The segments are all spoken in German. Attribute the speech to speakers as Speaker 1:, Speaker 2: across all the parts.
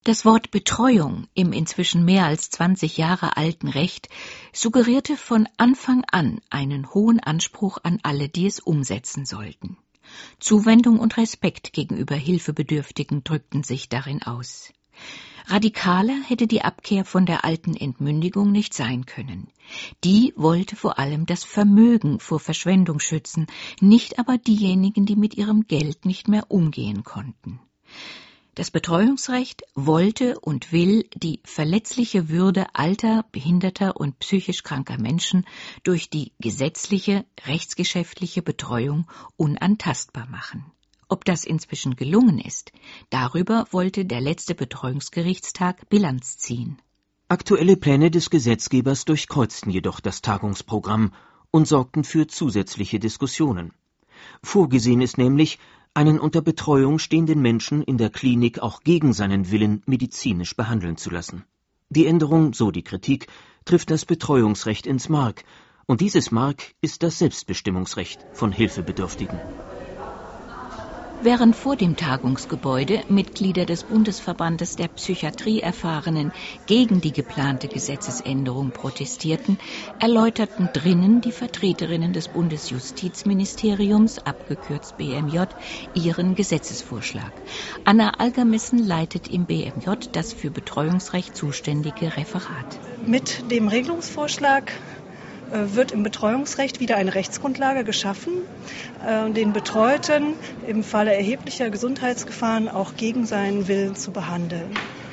Speaker 1: Das Wort Betreuung im inzwischen mehr als 20 Jahre alten Recht suggerierte von Anfang an einen hohen Anspruch an alle, die es umsetzen sollten. Zuwendung und Respekt gegenüber Hilfebedürftigen drückten sich darin aus. Radikaler hätte die Abkehr von der alten Entmündigung nicht sein können. Die wollte vor allem das Vermögen vor Verschwendung schützen, nicht aber diejenigen, die mit ihrem Geld nicht mehr umgehen konnten. Das Betreuungsrecht wollte und will die verletzliche Würde alter, behinderter und psychisch kranker Menschen durch die gesetzliche, rechtsgeschäftliche Betreuung unantastbar machen. Ob das inzwischen gelungen ist, darüber wollte der letzte Betreuungsgerichtstag Bilanz ziehen.
Speaker 2: Aktuelle Pläne des Gesetzgebers durchkreuzten jedoch das Tagungsprogramm und sorgten für zusätzliche Diskussionen. Vorgesehen ist nämlich, einen unter Betreuung stehenden Menschen in der Klinik auch gegen seinen Willen medizinisch behandeln zu lassen. Die Änderung, so die Kritik, trifft das Betreuungsrecht ins Mark, und dieses Mark ist das Selbstbestimmungsrecht von Hilfebedürftigen.
Speaker 1: Während vor dem Tagungsgebäude Mitglieder des Bundesverbandes der Psychiatrieerfahrenen gegen die geplante Gesetzesänderung protestierten, erläuterten drinnen die Vertreterinnen des Bundesjustizministeriums, abgekürzt BMJ, ihren Gesetzesvorschlag. Anna Algermissen leitet im BMJ das für Betreuungsrecht zuständige Referat.
Speaker 3: Mit dem Regelungsvorschlag wird im Betreuungsrecht wieder eine Rechtsgrundlage geschaffen, den Betreuten im Falle erheblicher Gesundheitsgefahren auch gegen seinen Willen zu behandeln.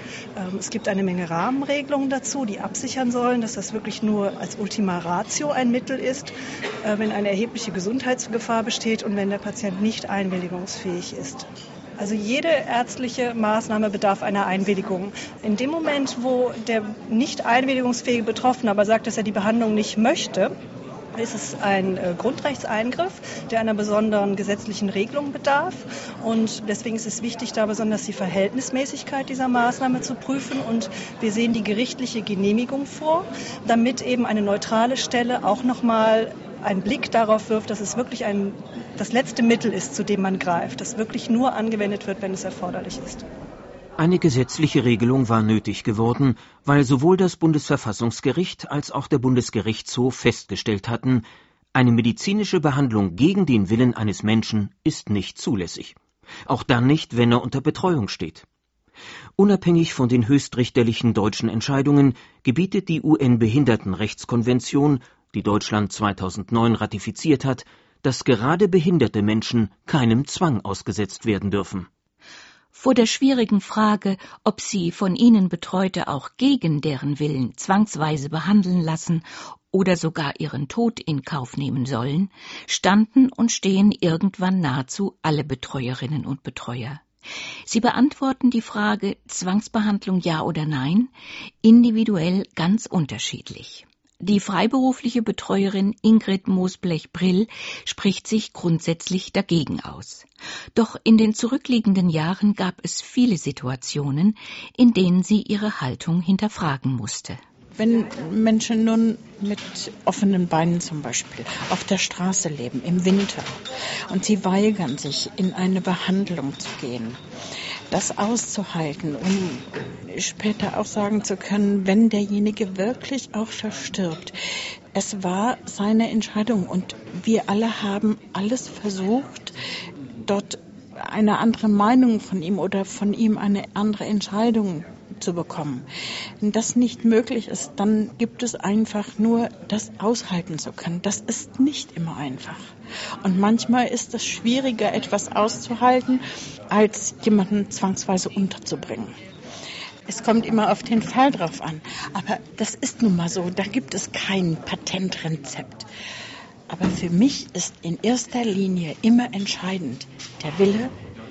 Speaker 3: Es gibt eine Menge Rahmenregelungen dazu, die absichern sollen, dass das wirklich nur als Ultima Ratio ein Mittel ist, wenn eine erhebliche Gesundheitsgefahr besteht und wenn der Patient nicht einwilligungsfähig ist. Also jede ärztliche Maßnahme bedarf einer Einwilligung. In dem Moment, wo der nicht einwilligungsfähige Betroffene aber sagt, dass er die Behandlung nicht möchte, ist es ein Grundrechtseingriff, der einer besonderen gesetzlichen Regelung bedarf. Und deswegen ist es wichtig, da besonders die Verhältnismäßigkeit dieser Maßnahme zu prüfen. Und wir sehen die gerichtliche Genehmigung vor, damit eben eine neutrale Stelle auch nochmal einen Blick darauf wirft, dass es wirklich das letzte Mittel ist, zu dem man greift, das wirklich nur angewendet wird, wenn es erforderlich ist.
Speaker 2: Eine gesetzliche Regelung war nötig geworden, weil sowohl das Bundesverfassungsgericht als auch der Bundesgerichtshof festgestellt hatten, eine medizinische Behandlung gegen den Willen eines Menschen ist nicht zulässig. Auch dann nicht, wenn er unter Betreuung steht. Unabhängig von den höchstrichterlichen deutschen Entscheidungen gebietet die UN-Behindertenrechtskonvention, die Deutschland 2009 ratifiziert hat, dass gerade behinderte Menschen keinem Zwang ausgesetzt werden dürfen.
Speaker 1: Vor der schwierigen Frage, ob sie von ihnen Betreute auch gegen deren Willen zwangsweise behandeln lassen oder sogar ihren Tod in Kauf nehmen sollen, standen und stehen irgendwann nahezu alle Betreuerinnen und Betreuer. Sie beantworten die Frage Zwangsbehandlung ja oder nein individuell ganz unterschiedlich. Die freiberufliche Betreuerin Ingrid Moosblech-Brill spricht sich grundsätzlich dagegen aus. Doch in den zurückliegenden Jahren gab es viele Situationen, in denen sie ihre Haltung hinterfragen musste.
Speaker 4: Wenn Menschen nun mit offenen Beinen zum Beispiel auf der Straße leben, im Winter, und sie weigern sich, in eine Behandlung zu gehen, das auszuhalten, um später auch sagen zu können, wenn derjenige wirklich auch verstirbt. Es war seine Entscheidung und wir alle haben alles versucht, dort eine andere Meinung von ihm oder von ihm eine andere Entscheidung zu bekommen. Wenn das nicht möglich ist, dann gibt es einfach nur das aushalten zu können. Das ist nicht immer einfach. Und manchmal ist es schwieriger, etwas auszuhalten, als jemanden zwangsweise unterzubringen. Es kommt immer auf den Fall drauf an. Aber das ist nun mal so, da gibt es kein Patentrezept. Aber für mich ist in erster Linie immer entscheidend der Wille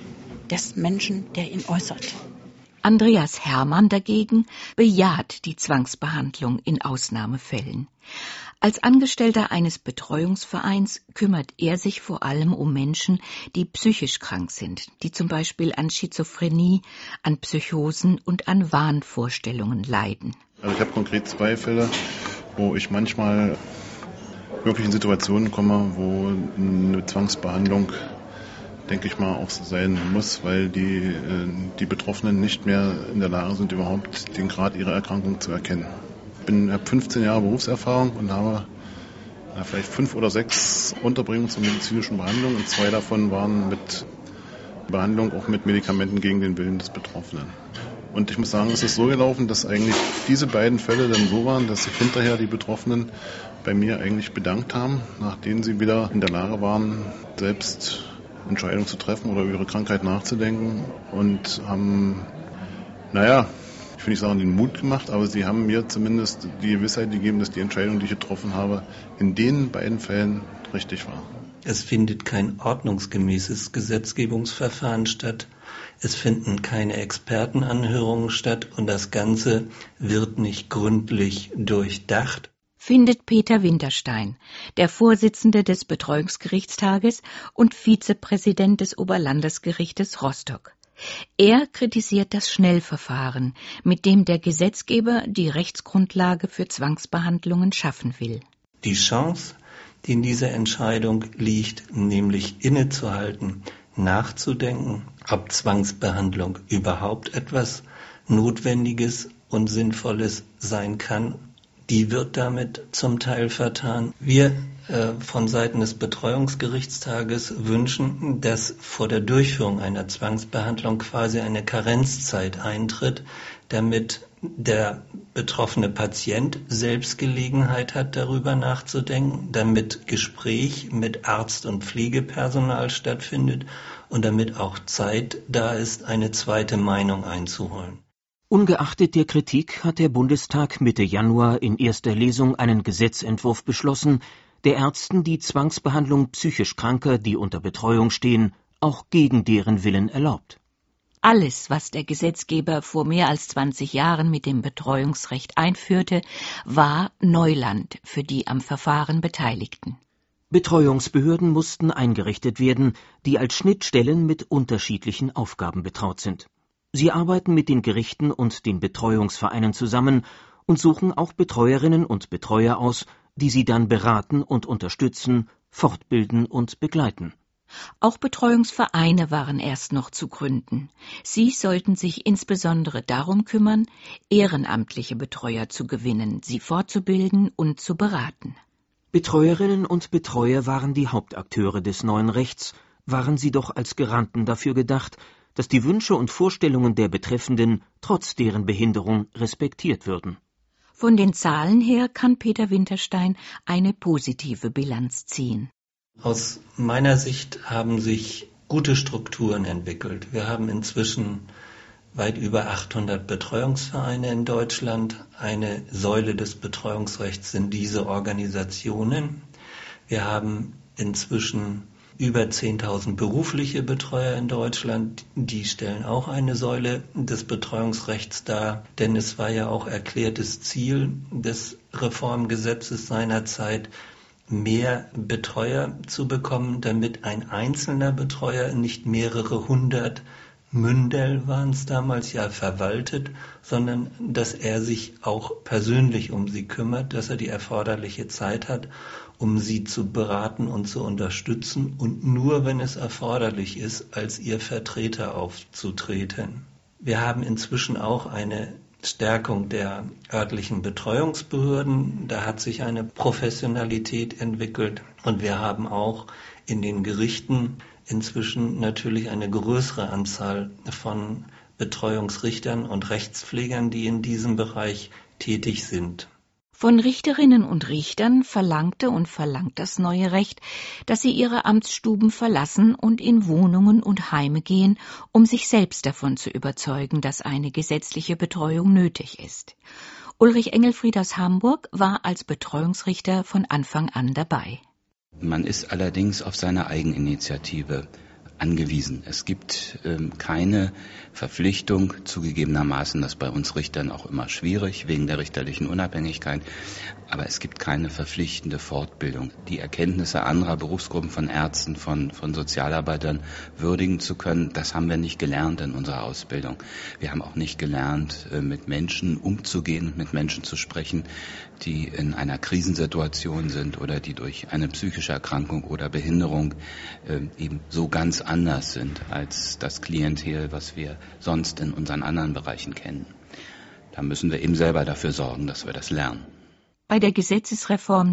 Speaker 4: des Menschen, der ihn äußert.
Speaker 1: Andreas Hermann dagegen bejaht die Zwangsbehandlung in Ausnahmefällen. Als Angestellter eines Betreuungsvereins kümmert er sich vor allem um Menschen, die psychisch krank sind, die zum Beispiel an Schizophrenie, an Psychosen und an Wahnvorstellungen leiden.
Speaker 5: Also ich habe konkret 2 Fälle, wo ich manchmal wirklich in Situationen komme, wo eine Zwangsbehandlung denke ich mal, auch so sein muss, weil die Betroffenen nicht mehr in der Lage sind, überhaupt den Grad ihrer Erkrankung zu erkennen. Ich habe 15 Jahre Berufserfahrung und habe vielleicht 5 oder 6 Unterbringungs- und medizinischen Behandlungen und 2 davon waren mit Behandlung auch mit Medikamenten gegen den Willen des Betroffenen. Und ich muss sagen, es ist so gelaufen, dass eigentlich diese beiden Fälle dann so waren, dass sich hinterher die Betroffenen bei mir eigentlich bedankt haben, nachdem sie wieder in der Lage waren, selbst Entscheidungen zu treffen oder über ihre Krankheit nachzudenken und haben, ich will nicht sagen, den Mut gemacht, aber sie haben mir zumindest die Gewissheit gegeben, dass die Entscheidung, die ich getroffen habe, in den beiden Fällen richtig war.
Speaker 6: Es findet kein ordnungsgemäßes Gesetzgebungsverfahren statt. Es finden keine Expertenanhörungen statt und das Ganze wird nicht gründlich durchdacht.
Speaker 1: Findet Peter Winterstein, der Vorsitzende des Betreuungsgerichtstages und Vizepräsident des Oberlandesgerichtes Rostock. Er kritisiert das Schnellverfahren, mit dem der Gesetzgeber die Rechtsgrundlage für Zwangsbehandlungen schaffen will.
Speaker 6: Die Chance, die in dieser Entscheidung liegt, nämlich innezuhalten, nachzudenken, ob Zwangsbehandlung überhaupt etwas Notwendiges und Sinnvolles sein kann, die wird damit zum Teil vertan. Wir von Seiten des Betreuungsgerichtstages wünschen, dass vor der Durchführung einer Zwangsbehandlung quasi eine Karenzzeit eintritt, damit der betroffene Patient selbst Gelegenheit hat, darüber nachzudenken, damit Gespräch mit Arzt und Pflegepersonal stattfindet und damit auch Zeit da ist, eine zweite Meinung einzuholen.
Speaker 2: Ungeachtet der Kritik hat der Bundestag Mitte Januar in erster Lesung einen Gesetzentwurf beschlossen, der Ärzten die Zwangsbehandlung psychisch Kranker, die unter Betreuung stehen, auch gegen deren Willen erlaubt.
Speaker 1: Alles, was der Gesetzgeber vor mehr als 20 Jahren mit dem Betreuungsrecht einführte, war Neuland für die am Verfahren Beteiligten.
Speaker 2: Betreuungsbehörden mussten eingerichtet werden, die als Schnittstellen mit unterschiedlichen Aufgaben betraut sind. Sie arbeiten mit den Gerichten und den Betreuungsvereinen zusammen und suchen auch Betreuerinnen und Betreuer aus, die sie dann beraten und unterstützen, fortbilden und begleiten.
Speaker 1: Auch Betreuungsvereine waren erst noch zu gründen. Sie sollten sich insbesondere darum kümmern, ehrenamtliche Betreuer zu gewinnen, sie fortzubilden und zu beraten.
Speaker 2: Betreuerinnen und Betreuer waren die Hauptakteure des neuen Rechts, waren sie doch als Garanten dafür gedacht, dass die Wünsche und Vorstellungen der Betreffenden trotz deren Behinderung respektiert würden.
Speaker 1: Von den Zahlen her kann Peter Winterstein eine positive Bilanz ziehen.
Speaker 6: Aus meiner Sicht haben sich gute Strukturen entwickelt. Wir haben inzwischen weit über 800 Betreuungsvereine in Deutschland. Eine Säule des Betreuungsrechts sind diese Organisationen. Wir haben inzwischen über 10.000 berufliche Betreuer in Deutschland, die stellen auch eine Säule des Betreuungsrechts dar, denn es war ja auch erklärtes Ziel des Reformgesetzes seinerzeit, mehr Betreuer zu bekommen, damit ein einzelner Betreuer nicht mehrere hundert Mündel waren es damals ja verwaltet, sondern dass er sich auch persönlich um sie kümmert, dass er die erforderliche Zeit hat, um sie zu beraten und zu unterstützen und nur, wenn es erforderlich ist, als ihr Vertreter aufzutreten. Wir haben inzwischen auch eine Stärkung der örtlichen Betreuungsbehörden. Da hat sich eine Professionalität entwickelt und wir haben auch in den Gerichten inzwischen natürlich eine größere Anzahl von Betreuungsrichtern und Rechtspflegern, die in diesem Bereich tätig sind.
Speaker 1: Von Richterinnen und Richtern verlangte und verlangt das neue Recht, dass sie ihre Amtsstuben verlassen und in Wohnungen und Heime gehen, um sich selbst davon zu überzeugen, dass eine gesetzliche Betreuung nötig ist. Ulrich Engelfried aus Hamburg war als Betreuungsrichter von Anfang an dabei.
Speaker 7: Man ist allerdings auf seine Eigeninitiative angewiesen. Es gibt keine Verpflichtung, zugegebenermaßen, das ist bei uns Richtern auch immer schwierig, wegen der richterlichen Unabhängigkeit, aber es gibt keine verpflichtende Fortbildung. Die Erkenntnisse anderer Berufsgruppen von Ärzten, von Sozialarbeitern würdigen zu können, das haben wir nicht gelernt in unserer Ausbildung. Wir haben auch nicht gelernt, mit Menschen umzugehen, mit Menschen zu sprechen, die in einer Krisensituation sind oder die durch eine psychische Erkrankung oder Behinderung eben so ganz anders sind als das Klientel, was wir sonst in unseren anderen Bereichen kennen. Da müssen wir eben selber dafür sorgen, dass wir das lernen.
Speaker 1: Bei der Gesetzesreform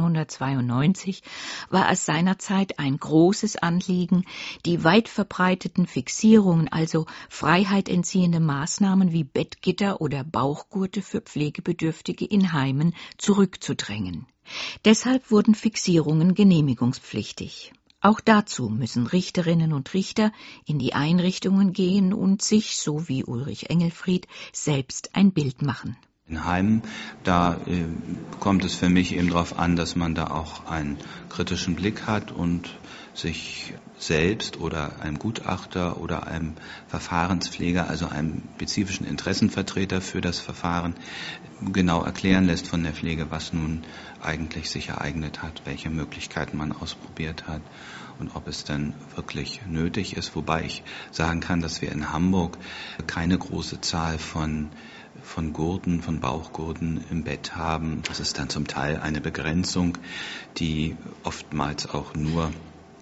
Speaker 1: 1992 war es seinerzeit ein großes Anliegen, die weit verbreiteten Fixierungen, also freiheitentziehende Maßnahmen wie Bettgitter oder Bauchgurte für Pflegebedürftige in Heimen zurückzudrängen. Deshalb wurden Fixierungen genehmigungspflichtig. Auch dazu müssen Richterinnen und Richter in die Einrichtungen gehen und sich, so wie Ulrich Engelfried, selbst ein Bild machen.
Speaker 7: In Heimen, da kommt es für mich eben darauf an, dass man da auch einen kritischen Blick hat und sich selbst oder einem Gutachter oder einem Verfahrenspfleger, also einem spezifischen Interessenvertreter für das Verfahren, genau erklären lässt von der Pflege, was nun eigentlich sich ereignet hat, welche Möglichkeiten man ausprobiert hat und ob es dann wirklich nötig ist. Wobei ich sagen kann, dass wir in Hamburg keine große Zahl von Gurten, von Bauchgurten im Bett haben. Das ist dann zum Teil eine Begrenzung, die oftmals auch nur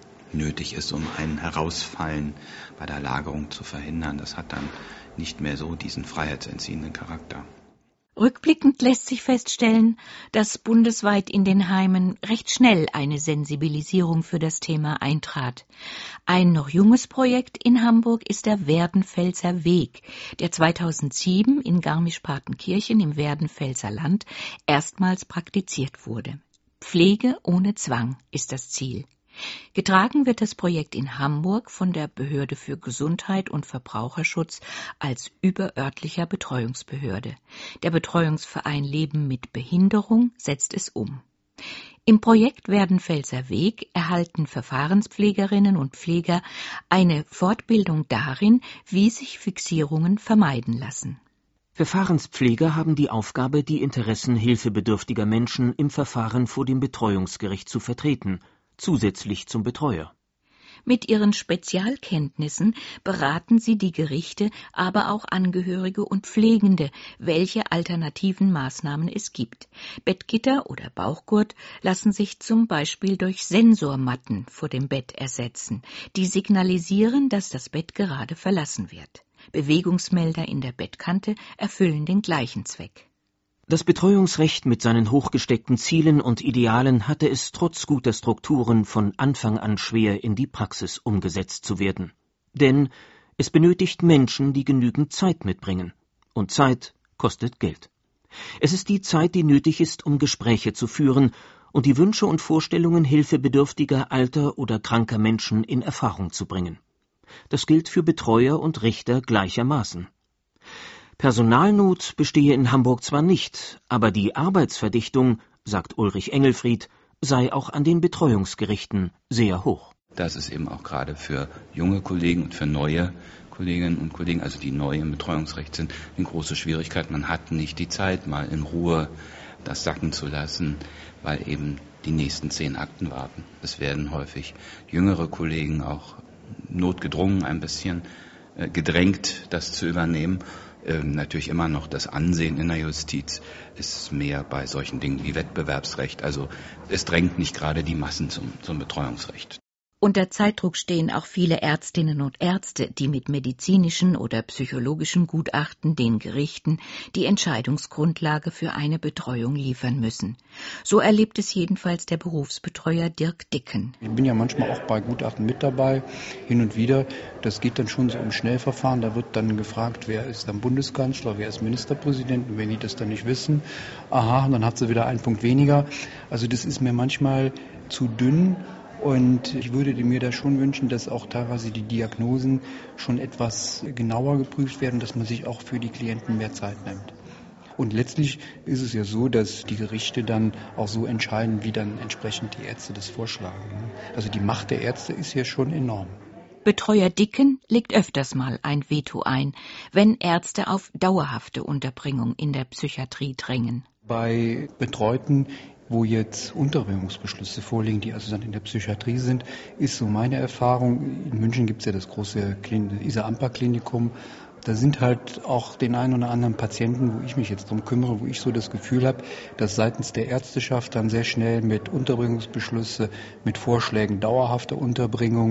Speaker 7: nötig ist, um ein Herausfallen bei der Lagerung zu verhindern. Das hat dann nicht mehr so diesen freiheitsentziehenden Charakter.
Speaker 1: Rückblickend lässt sich feststellen, dass bundesweit in den Heimen recht schnell eine Sensibilisierung für das Thema eintrat. Ein noch junges Projekt in Hamburg ist der Werdenfelser Weg, der 2007 in Garmisch-Partenkirchen im Werdenfelser Land erstmals praktiziert wurde. Pflege ohne Zwang ist das Ziel. Getragen wird das Projekt in Hamburg von der Behörde für Gesundheit und Verbraucherschutz als überörtlicher Betreuungsbehörde. Der Betreuungsverein Leben mit Behinderung setzt es um. Im Projekt Werdenfelser Weg erhalten Verfahrenspflegerinnen und Pfleger eine Fortbildung darin, wie sich Fixierungen vermeiden lassen.
Speaker 2: Verfahrenspfleger haben die Aufgabe, die Interessen hilfebedürftiger Menschen im Verfahren vor dem Betreuungsgericht zu vertreten, zusätzlich zum Betreuer.
Speaker 1: Mit ihren Spezialkenntnissen beraten sie die Gerichte, aber auch Angehörige und Pflegende, welche alternativen Maßnahmen es gibt. Bettgitter oder Bauchgurt lassen sich zum Beispiel durch Sensormatten vor dem Bett ersetzen, die signalisieren, dass das Bett gerade verlassen wird. Bewegungsmelder in der Bettkante erfüllen den gleichen Zweck.
Speaker 2: Das Betreuungsrecht mit seinen hochgesteckten Zielen und Idealen hatte es trotz guter Strukturen von Anfang an schwer, in die Praxis umgesetzt zu werden. Denn es benötigt Menschen, die genügend Zeit mitbringen. Und Zeit kostet Geld. Es ist die Zeit, die nötig ist, um Gespräche zu führen und die Wünsche und Vorstellungen hilfebedürftiger, alter oder kranker Menschen in Erfahrung zu bringen. Das gilt für Betreuer und Richter gleichermaßen. Personalnot bestehe in Hamburg zwar nicht, aber die Arbeitsverdichtung, sagt Ulrich Engelfried, sei auch an den Betreuungsgerichten sehr hoch.
Speaker 7: Das ist eben auch gerade für junge Kollegen und für neue Kolleginnen und Kollegen, also die neu im Betreuungsrecht sind, eine große Schwierigkeit. Man hat nicht die Zeit, mal in Ruhe das sacken zu lassen, weil eben die nächsten 10 Akten warten. Es werden häufig jüngere Kollegen auch notgedrungen ein bisschen gedrängt, das zu übernehmen. Natürlich immer noch das Ansehen in der Justiz ist mehr bei solchen Dingen wie Wettbewerbsrecht. Also es drängt nicht gerade die Massen zum Betreuungsrecht.
Speaker 1: Unter Zeitdruck stehen auch viele Ärztinnen und Ärzte, die mit medizinischen oder psychologischen Gutachten den Gerichten die Entscheidungsgrundlage für eine Betreuung liefern müssen. So erlebt es jedenfalls der Berufsbetreuer Dirk Dicken.
Speaker 8: Ich bin ja manchmal auch bei Gutachten mit dabei, hin und wieder. Das geht dann schon so im Schnellverfahren. Da wird dann gefragt, wer ist dann Bundeskanzler, wer ist Ministerpräsident. Und wenn die das dann nicht wissen, aha, dann hat sie wieder einen Punkt weniger. Also das ist mir manchmal zu dünn. Und ich würde mir da schon wünschen, dass auch teilweise die Diagnosen schon etwas genauer geprüft werden, dass man sich auch für die Klienten mehr Zeit nimmt. Und letztlich ist es ja so, dass die Gerichte dann auch so entscheiden, wie dann entsprechend die Ärzte das vorschlagen. Also die Macht der Ärzte ist ja schon enorm.
Speaker 1: Betreuer Dicken legt öfters mal ein Veto ein, wenn Ärzte auf dauerhafte Unterbringung in der Psychiatrie drängen.
Speaker 8: Bei Betreuten, wo jetzt Unterbringungsbeschlüsse vorliegen, die also dann in der Psychiatrie sind, ist so meine Erfahrung. In München gibt es ja das große Isar-Amper-Klinikum. Da sind halt auch den einen oder anderen Patienten, wo ich mich jetzt drum kümmere, wo ich so das Gefühl habe, dass seitens der Ärzteschaft dann sehr schnell mit Unterbringungsbeschlüsse, mit Vorschlägen dauerhafter Unterbringung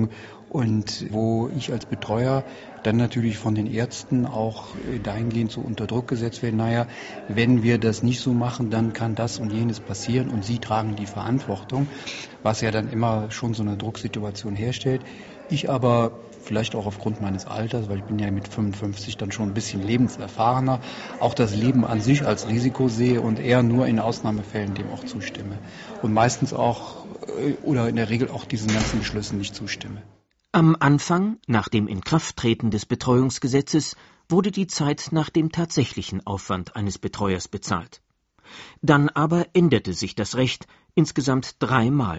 Speaker 8: Und wo ich als Betreuer dann natürlich von den Ärzten auch dahingehend so unter Druck gesetzt werde, naja, wenn wir das nicht so machen, dann kann das und jenes passieren und Sie tragen die Verantwortung, was ja dann immer schon so eine Drucksituation herstellt. Ich aber, vielleicht auch aufgrund meines Alters, weil ich bin ja mit 55 dann schon ein bisschen lebenserfahrener, auch das Leben an sich als Risiko sehe und eher nur in Ausnahmefällen dem auch zustimme. Und meistens auch oder in der Regel auch diesen ganzen Beschlüssen nicht zustimme.
Speaker 2: Am Anfang, nach dem Inkrafttreten des Betreuungsgesetzes, wurde die Zeit nach dem tatsächlichen Aufwand eines Betreuers bezahlt. Dann aber änderte sich das Recht insgesamt 3-mal,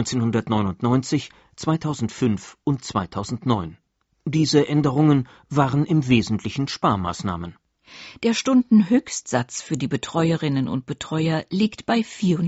Speaker 2: 1999, 2005 und 2009. Diese Änderungen waren im Wesentlichen Sparmaßnahmen.
Speaker 1: Der Stundenhöchstsatz für die Betreuerinnen und Betreuer liegt bei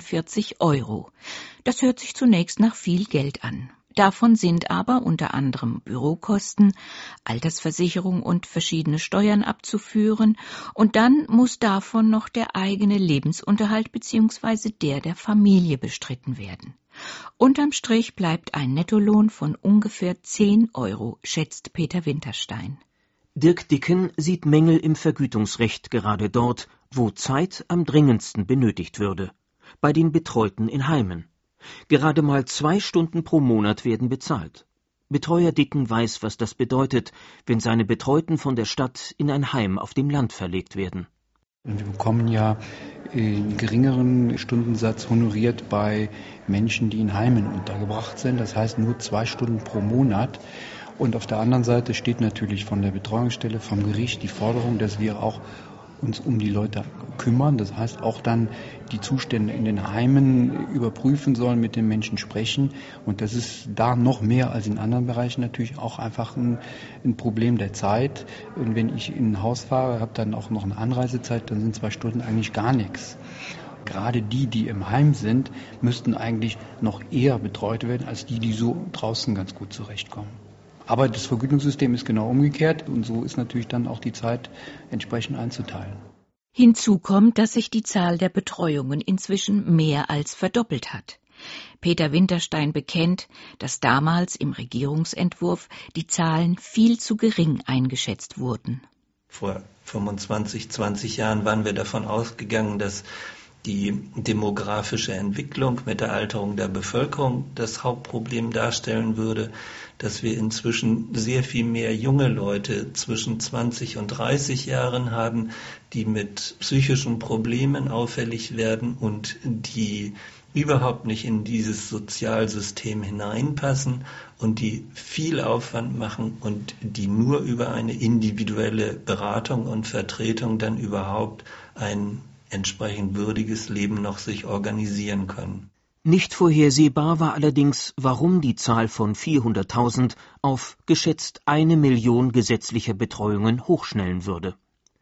Speaker 1: 44 €. Das hört sich zunächst nach viel Geld an. Davon sind aber unter anderem Bürokosten, Altersversicherung und verschiedene Steuern abzuführen, und dann muss davon noch der eigene Lebensunterhalt bzw. der Familie bestritten werden. Unterm Strich bleibt ein Nettolohn von ungefähr 10 €, schätzt Peter Winterstein.
Speaker 2: Dirk Dicken sieht Mängel im Vergütungsrecht gerade dort, wo Zeit am dringendsten benötigt würde, bei den Betreuten in Heimen. Gerade mal 2 Stunden pro Monat werden bezahlt. Betreuer Dicken weiß, was das bedeutet, wenn seine Betreuten von der Stadt in ein Heim auf dem Land verlegt werden.
Speaker 8: Wir bekommen ja einen geringeren Stundensatz honoriert bei Menschen, die in Heimen untergebracht sind. Das heißt nur 2 Stunden pro Monat. Und auf der anderen Seite steht natürlich von der Betreuungsstelle, vom Gericht die Forderung, dass wir auch uns um die Leute kümmern. Das heißt auch dann die Zustände in den Heimen überprüfen sollen, mit den Menschen sprechen. Und das ist da noch mehr als in anderen Bereichen natürlich auch einfach ein Problem der Zeit. Und wenn ich in ein Haus fahre, habe dann auch noch eine Anreisezeit, dann sind 2 Stunden eigentlich gar nichts. Gerade die im Heim sind, müssten eigentlich noch eher betreut werden, als die so draußen ganz gut zurechtkommen. Aber das Vergütungssystem ist genau umgekehrt und so ist natürlich dann auch die Zeit entsprechend einzuteilen.
Speaker 1: Hinzu kommt, dass sich die Zahl der Betreuungen inzwischen mehr als verdoppelt hat. Peter Winterstein bekennt, dass damals im Regierungsentwurf die Zahlen viel zu gering eingeschätzt wurden.
Speaker 6: Vor 25, 20 Jahren waren wir davon ausgegangen, dass die demografische Entwicklung mit der Alterung der Bevölkerung das Hauptproblem darstellen würde, dass wir inzwischen sehr viel mehr junge Leute zwischen 20 und 30 Jahren haben, die mit psychischen Problemen auffällig werden und die überhaupt nicht in dieses Sozialsystem hineinpassen und die viel Aufwand machen und die nur über eine individuelle Beratung und Vertretung dann überhaupt ein entsprechend würdiges Leben noch sich organisieren können.
Speaker 2: Nicht vorhersehbar war allerdings, warum die Zahl von 400.000 auf geschätzt 1 Million gesetzlicher Betreuungen hochschnellen würde.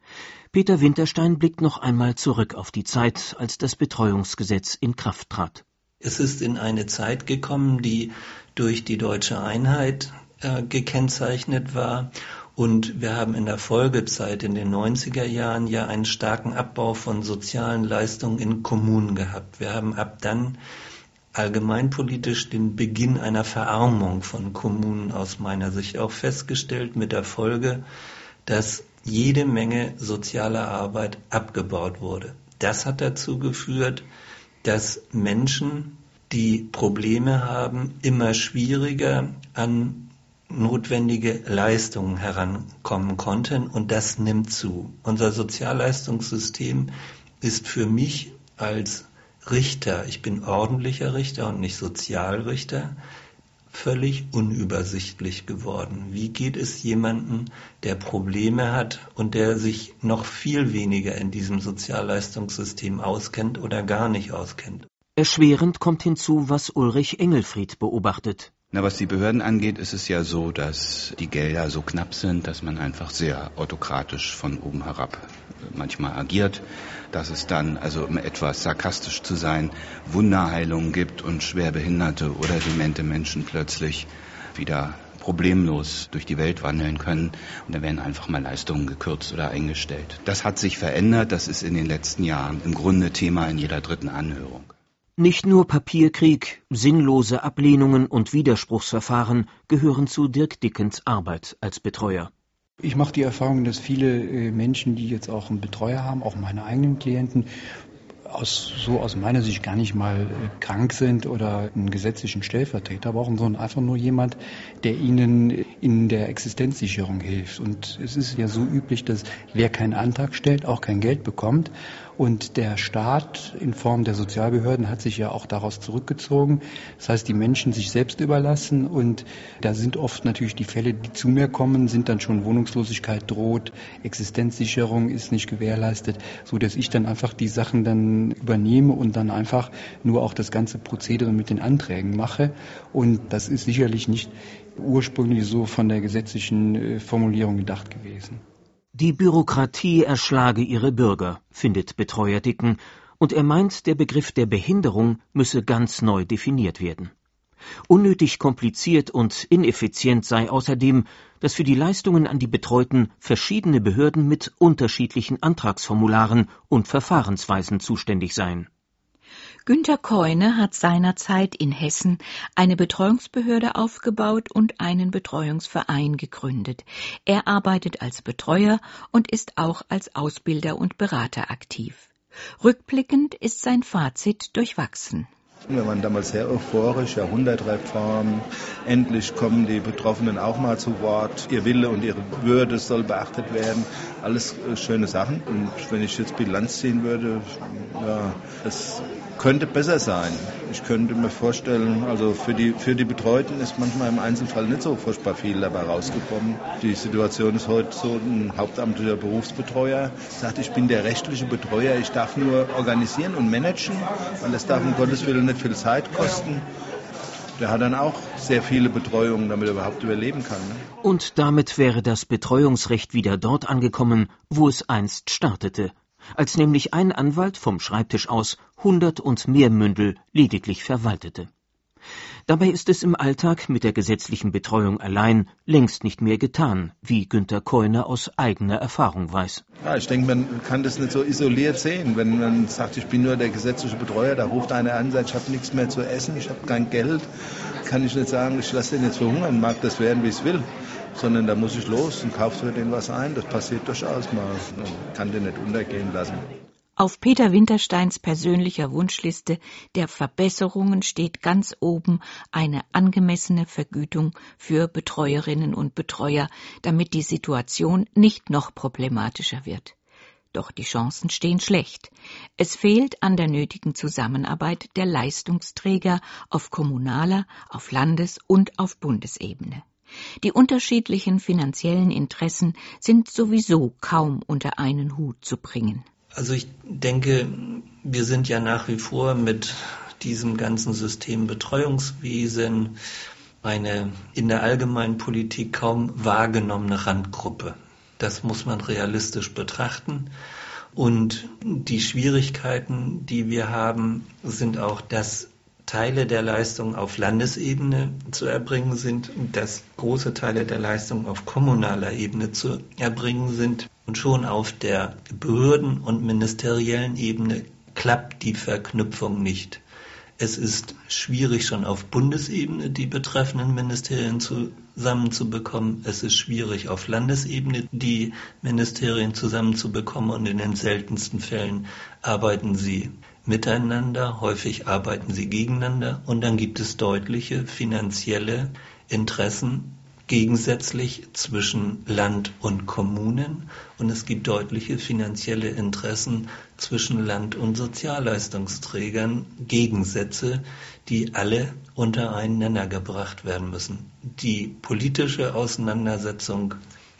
Speaker 2: Peter Winterstein blickt noch einmal zurück auf die Zeit, als das Betreuungsgesetz in Kraft trat.
Speaker 6: Es ist in eine Zeit gekommen, die durch die deutsche Einheit gekennzeichnet war. Und wir haben in der Folgezeit in den 90er Jahren ja einen starken Abbau von sozialen Leistungen in Kommunen gehabt. Wir haben ab dann allgemeinpolitisch den Beginn einer Verarmung von Kommunen aus meiner Sicht auch festgestellt, mit der Folge, dass jede Menge sozialer Arbeit abgebaut wurde. Das hat dazu geführt, dass Menschen, die Probleme haben, immer schwieriger an notwendige Leistungen herankommen konnten, und das nimmt zu. Unser Sozialleistungssystem ist für mich als Richter, ich bin ordentlicher Richter und nicht Sozialrichter, völlig unübersichtlich geworden. Wie geht es jemandem, der Probleme hat und der sich noch viel weniger in diesem Sozialleistungssystem auskennt oder gar nicht auskennt?
Speaker 2: Erschwerend kommt hinzu, was Ulrich Engelfried beobachtet.
Speaker 7: Was die Behörden angeht, ist es ja so, dass die Gelder so knapp sind, dass man einfach sehr autokratisch von oben herab manchmal agiert, dass es dann, also um etwas sarkastisch zu sein, Wunderheilungen gibt und schwerbehinderte oder demente Menschen plötzlich wieder problemlos durch die Welt wandeln können, und da werden einfach mal Leistungen gekürzt oder eingestellt. Das hat sich verändert, das ist in den letzten Jahren im Grunde Thema in jeder dritten Anhörung.
Speaker 2: Nicht nur Papierkrieg, sinnlose Ablehnungen und Widerspruchsverfahren gehören zu Dirk Dickens Arbeit als Betreuer.
Speaker 8: Ich mache die Erfahrung, dass viele Menschen, die jetzt auch einen Betreuer haben, auch meine eigenen Klienten, aus meiner Sicht gar nicht mal krank sind oder einen gesetzlichen Stellvertreter brauchen, sondern einfach nur jemand, der ihnen in der Existenzsicherung hilft. Und es ist ja so üblich, dass wer keinen Antrag stellt, auch kein Geld bekommt. Und der Staat in Form der Sozialbehörden hat sich ja auch daraus zurückgezogen. Das heißt, die Menschen sich selbst überlassen. Und da sind oft natürlich die Fälle, die zu mir kommen, sind dann schon Wohnungslosigkeit droht, Existenzsicherung ist nicht gewährleistet, so dass ich dann einfach die Sachen dann übernehme und dann einfach nur auch das ganze Prozedere mit den Anträgen mache. Und das ist sicherlich nicht ursprünglich so von der gesetzlichen Formulierung gedacht gewesen.
Speaker 2: Die Bürokratie erschlage ihre Bürger, findet Betreuer Dicken, und er meint, der Begriff der Behinderung müsse ganz neu definiert werden. Unnötig kompliziert und ineffizient sei außerdem, dass für die Leistungen an die Betreuten verschiedene Behörden mit unterschiedlichen Antragsformularen und Verfahrensweisen zuständig seien.
Speaker 1: Günter Keune hat seinerzeit in Hessen eine Betreuungsbehörde aufgebaut und einen Betreuungsverein gegründet. Er arbeitet als Betreuer und ist auch als Ausbilder und Berater aktiv. Rückblickend ist sein Fazit durchwachsen.
Speaker 9: Wir waren damals sehr euphorisch, Jahrhundertreform, endlich kommen die Betroffenen auch mal zu Wort, ihr Wille und ihre Würde soll beachtet werden, alles schöne Sachen. Und wenn ich jetzt Bilanz ziehen würde, ja, es könnte besser sein. Ich könnte mir vorstellen, also für die Betreuten ist manchmal im Einzelfall nicht so furchtbar viel dabei rausgekommen. Die Situation ist heute so, ein hauptamtlicher Berufsbetreuer sagt, ich bin der rechtliche Betreuer, ich darf nur organisieren und managen, weil das darf um Gottes Willen nicht viel Zeit kosten. Der hat dann auch sehr viele Betreuungen, damit er überhaupt überleben kann. Ne?
Speaker 2: Und damit wäre das Betreuungsrecht wieder dort angekommen, wo es einst startete, als nämlich ein Anwalt vom Schreibtisch aus 100 und mehr Mündel lediglich verwaltete. Dabei ist es im Alltag mit der gesetzlichen Betreuung allein längst nicht mehr getan, wie Günter Keune aus eigener Erfahrung weiß.
Speaker 9: Ja, ich denke, man kann das nicht so isoliert sehen. Wenn man sagt, ich bin nur der gesetzliche Betreuer, da ruft einer an und sagt, ich habe nichts mehr zu essen, ich habe kein Geld, kann ich nicht sagen, ich lasse den jetzt verhungern, mag das werden, wie es will. Sondern da muss ich los und kaufe für den was ein. Das passiert durchaus mal. Man kann den nicht untergehen lassen.
Speaker 1: Auf Peter Wintersteins persönlicher Wunschliste der Verbesserungen steht ganz oben eine angemessene Vergütung für Betreuerinnen und Betreuer, damit die Situation nicht noch problematischer wird. Doch die Chancen stehen schlecht. Es fehlt an der nötigen Zusammenarbeit der Leistungsträger auf kommunaler, auf Landes- und auf Bundesebene. Die unterschiedlichen finanziellen Interessen sind sowieso kaum unter einen Hut zu bringen.
Speaker 6: Also ich denke, wir sind ja nach wie vor mit diesem ganzen System Betreuungswesen eine in der allgemeinen Politik kaum wahrgenommene Randgruppe. Das muss man realistisch betrachten. Und die Schwierigkeiten, die wir haben, sind auch, dass Teile der Leistungen auf Landesebene zu erbringen sind, dass große Teile der Leistungen auf kommunaler Ebene zu erbringen sind. Und schon auf der Behörden- und ministeriellen Ebene klappt die Verknüpfung nicht. Es ist schwierig, schon auf Bundesebene die betreffenden Ministerien zusammenzubekommen. Es ist schwierig, auf Landesebene die Ministerien zusammenzubekommen. Und in den seltensten Fällen arbeiten sie miteinander, häufig arbeiten sie gegeneinander. Und dann gibt es deutliche finanzielle Interessen gegensätzlich zwischen Land und Kommunen. Und es gibt deutliche finanzielle Interessen zwischen Land und Sozialleistungsträgern, Gegensätze, die alle unter einen Nenner gebracht werden müssen. Die politische Auseinandersetzung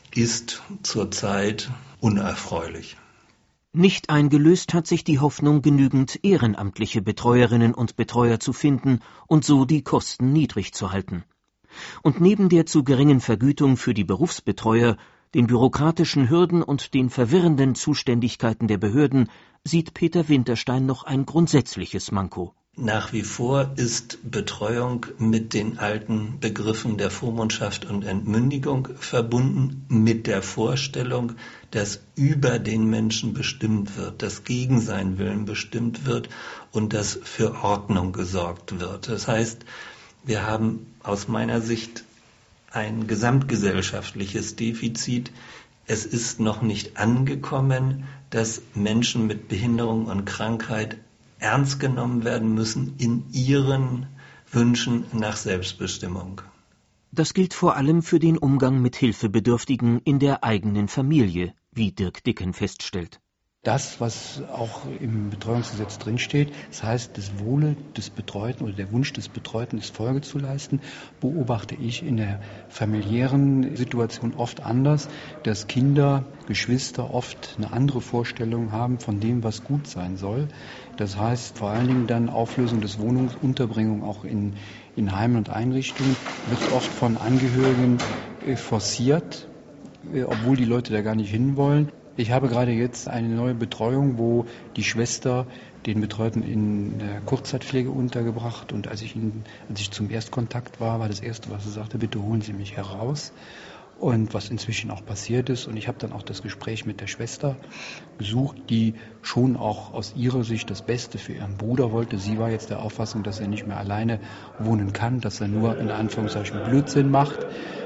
Speaker 6: ist zurzeit unerfreulich.
Speaker 2: Nicht eingelöst hat sich die Hoffnung, genügend ehrenamtliche Betreuerinnen und Betreuer zu finden und so die Kosten niedrig zu halten. Und neben der zu geringen Vergütung für die Berufsbetreuer, den bürokratischen Hürden und den verwirrenden Zuständigkeiten der Behörden sieht Peter Winterstein noch ein grundsätzliches Manko.
Speaker 6: Nach wie vor ist Betreuung mit den alten Begriffen der Vormundschaft und Entmündigung verbunden, mit der Vorstellung, dass über den Menschen bestimmt wird, dass gegen seinen Willen bestimmt wird und dass für Ordnung gesorgt wird. Das heißt, wir haben aus meiner Sicht ein gesamtgesellschaftliches Defizit. Es ist noch nicht angekommen, dass Menschen mit Behinderung und Krankheit ernst genommen werden müssen in ihren Wünschen nach Selbstbestimmung.
Speaker 2: Das gilt vor allem für den Umgang mit Hilfebedürftigen in der eigenen Familie, wie Dirk Dicken feststellt.
Speaker 8: Das, was auch im Betreuungsgesetz drinsteht, das heißt, das Wohle des Betreuten oder der Wunsch des Betreuten ist Folge zu leisten, beobachte ich in der familiären Situation oft anders, dass Kinder, Geschwister oft eine andere Vorstellung haben von dem, was gut sein soll. Das heißt vor allen Dingen dann Auflösung des Wohnungsunterbringung auch in Heimen und Einrichtungen wird oft von Angehörigen forciert, obwohl die Leute da gar nicht hinwollen. Ich habe gerade jetzt eine neue Betreuung, wo die Schwester den Betreuten in der Kurzzeitpflege untergebracht und als ich zum Erstkontakt war das Erste, was sie sagte, bitte holen Sie mich heraus. Und was inzwischen auch passiert ist. Und ich habe dann auch das Gespräch mit der Schwester gesucht, die schon auch aus ihrer Sicht das Beste für ihren Bruder wollte. Sie war jetzt der Auffassung, dass er nicht mehr alleine wohnen kann, dass er nur in Anführungszeichen Blödsinn macht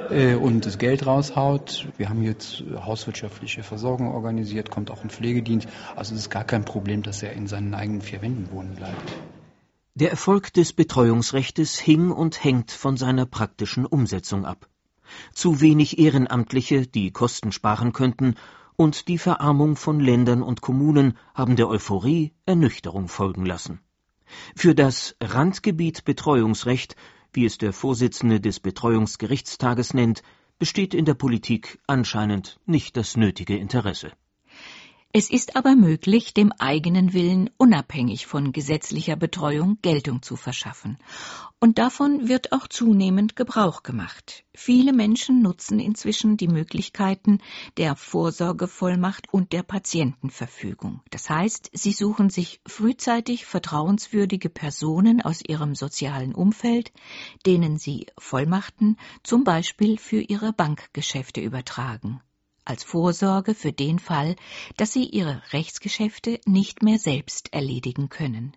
Speaker 8: und das Geld raushaut. Wir haben jetzt hauswirtschaftliche Versorgung organisiert, kommt auch ein Pflegedienst. Also es ist gar kein Problem, dass er in seinen eigenen 4 Wänden wohnen bleibt.
Speaker 2: Der Erfolg des Betreuungsrechtes hing und hängt von seiner praktischen Umsetzung ab. Zu wenig Ehrenamtliche, die Kosten sparen könnten, und die Verarmung von Ländern und Kommunen haben der Euphorie Ernüchterung folgen lassen. Für das Randgebiet Betreuungsrecht, wie es der Vorsitzende des Betreuungsgerichtstages nennt, besteht in der Politik anscheinend nicht das nötige Interesse.
Speaker 1: Es ist aber möglich, dem eigenen Willen unabhängig von gesetzlicher Betreuung Geltung zu verschaffen. Und davon wird auch zunehmend Gebrauch gemacht. Viele Menschen nutzen inzwischen die Möglichkeiten der Vorsorgevollmacht und der Patientenverfügung. Das heißt, sie suchen sich frühzeitig vertrauenswürdige Personen aus ihrem sozialen Umfeld, denen sie Vollmachten zum Beispiel für ihre Bankgeschäfte übertragen. Als Vorsorge für den Fall, dass sie ihre Rechtsgeschäfte nicht mehr selbst erledigen können.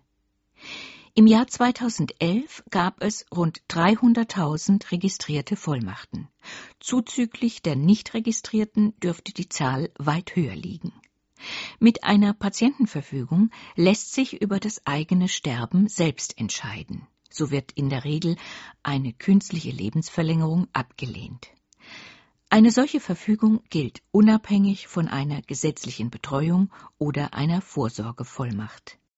Speaker 1: Im Jahr 2011 gab es rund 300.000 registrierte Vollmachten. Zuzüglich der nicht registrierten dürfte die Zahl weit höher liegen. Mit einer Patientenverfügung lässt sich über das eigene Sterben selbst entscheiden. So wird in der Regel eine künstliche Lebensverlängerung abgelehnt. Eine solche Verfügung gilt unabhängig von einer gesetzlichen Betreuung oder einer Vorsorgevollmacht.